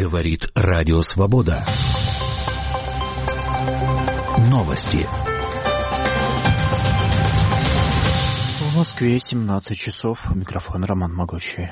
Говорит Радио Свобода. Новости. В Москве 17 часов. Микрофон Роман Могучий.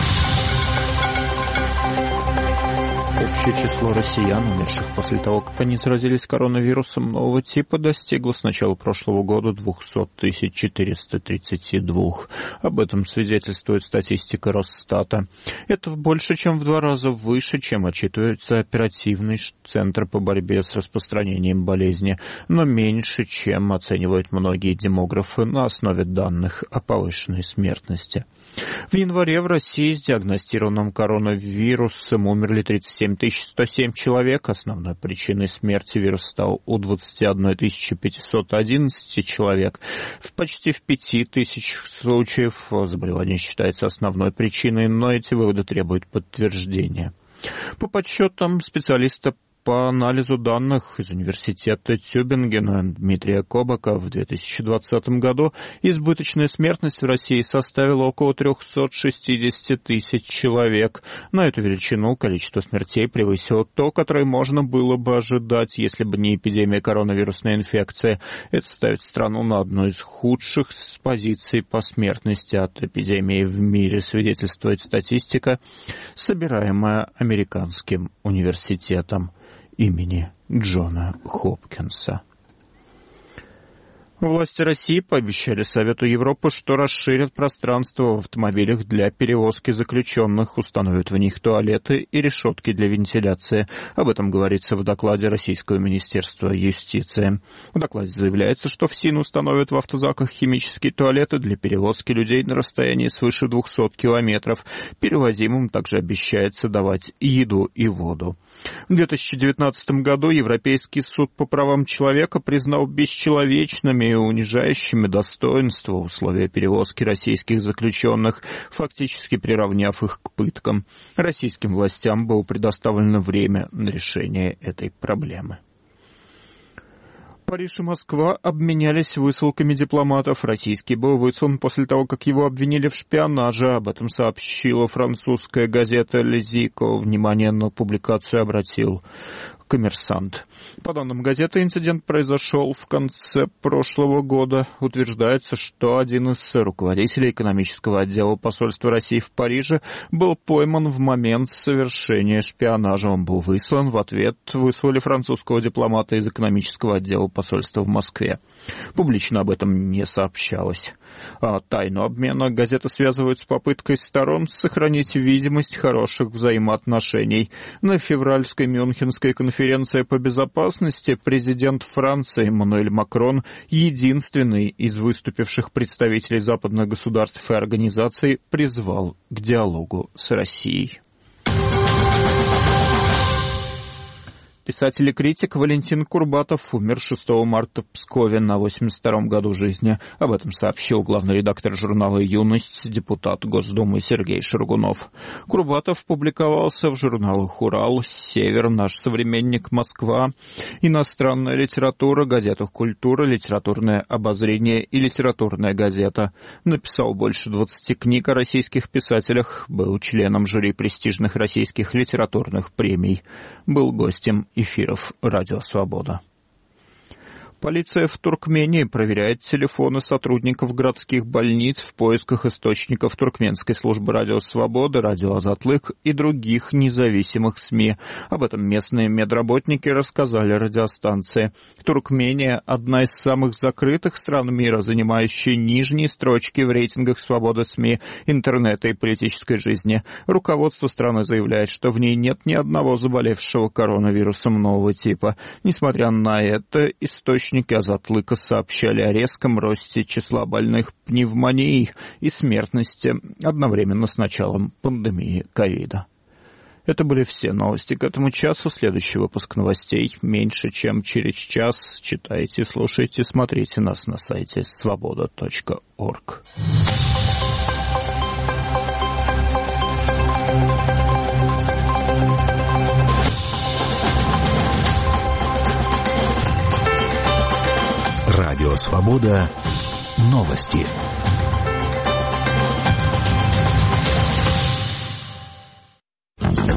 Общее число россиян, умерших после того, как они заразились коронавирусом нового типа, достигло с начала прошлого года 200 432. Об этом свидетельствует статистика Росстата. Это больше, чем в 2 раза выше, чем отчитывается оперативный центр по борьбе с распространением болезни, но меньше, чем оценивают многие демографы на основе данных о повышенной смертности. В январе в России с диагностированным коронавирусом умерли 37 107 человек. Основной причиной смерти вирус стал у 21 511 человек. Почти в 5000 случаев заболевание считается основной причиной, но эти выводы требуют подтверждения. По подсчетам специалиста по анализу данных из университета Тюбингена Дмитрия Кобака в 2020 году избыточная смертность в России составила около 360 тысяч человек. На эту величину количество смертей превысило то, которое можно было бы ожидать, если бы не эпидемия коронавирусной инфекции. Это ставит страну на одну из худших позиций по смертности от эпидемии в мире, свидетельствует статистика, собираемая Американским университетом имени Джона Хопкинса. Власти России пообещали Совету Европы, что расширят пространство в автомобилях для перевозки заключенных, установят в них туалеты и решетки для вентиляции. Об этом говорится в докладе Российского Министерства юстиции. В докладе заявляется, что в СИН установят в автозаках химические туалеты для перевозки людей на расстоянии свыше 200 километров. Перевозимым также обещается давать еду и воду. В 2019 году Европейский суд по правам человека признал бесчеловечными и унижающими достоинство условия перевозки российских заключенных, фактически приравняв их к пыткам. Российским властям было предоставлено время на решение этой проблемы. Париж и Москва обменялись высылками дипломатов. Российский был выслан после того, как его обвинили в шпионаже. Об этом сообщила французская газета «Les Echos». Внимание на публикацию обратил «Коммерсант». По данным газеты, инцидент произошел в конце прошлого года. Утверждается, что один из руководителей экономического отдела посольства России в Париже был пойман в момент совершения шпионажа. Он был выслан. В ответ выслали французского дипломата из экономического отдела посольства в Москве. Публично об этом не сообщалось. Тайну обмена газета связывает с попыткой сторон сохранить видимость хороших взаимоотношений. На февральской Мюнхенской конференции по безопасности президент Франции Эммануэль Макрон, единственный из выступивших представителей западных государств и организаций, призвал к диалогу с Россией. Писатель и критик Валентин Курбатов умер 6 марта в Пскове на 82-м году жизни. Об этом сообщил главный редактор журнала «Юность», депутат Госдумы Сергей Шаргунов. Курбатов публиковался в журналах «Урал», «Север», «Наш современник», «Москва», «Иностранная литература», газетах «Культура», «Литературное обозрение» и «Литературная газета». Написал больше 20 книг о российских писателях, был членом жюри престижных российских литературных премий, был гостем эфиров «Радио Свобода». Полиция в Туркмении проверяет телефоны сотрудников городских больниц в поисках источников туркменской службы «Радио Свобода», «Радио Азатлык» и других независимых СМИ. Об этом местные медработники рассказали радиостанции. Туркмения – одна из самых закрытых стран мира, занимающая нижние строчки в рейтингах свободы СМИ, интернета и политической жизни. Руководство страны заявляет, что в ней нет ни одного заболевшего коронавирусом нового типа. Несмотря на это, источники Азатлыка сообщали о резком росте числа больных пневмонией и смертности одновременно с началом пандемии ковида. Это были все новости к этому часу. Следующий выпуск новостей меньше, чем через час. Читайте, слушайте, смотрите нас на сайте svoboda.org. Радио Свобода. Новости.